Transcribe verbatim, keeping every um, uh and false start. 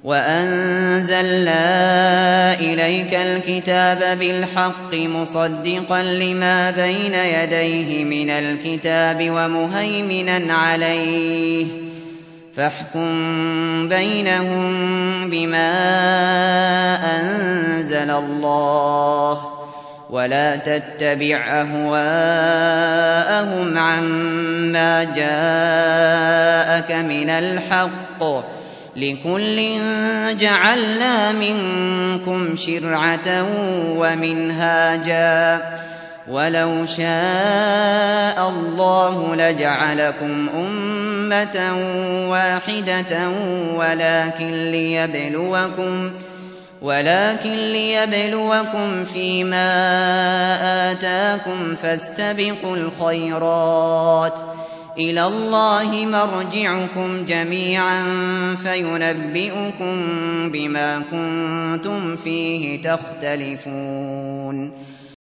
وأنزلنا إليك الكتاب بالحق مصدقا لما بين يديه من الكتاب ومهيمنا عليه فاحكم بينهم بما أنزل الله ولا تتبع أهواءهم عما جاءك من الحق لكل جعلنا منكم شرعة ومنهاجا ولو شاء الله لجعلكم أمة واحدة ولكن ليبلوكم ولكن ليبلوكم فيما آتاكم فاستبقوا الخيرات إلى الله مرجعكم جميعا فينبئكم بما كنتم فيه تختلفون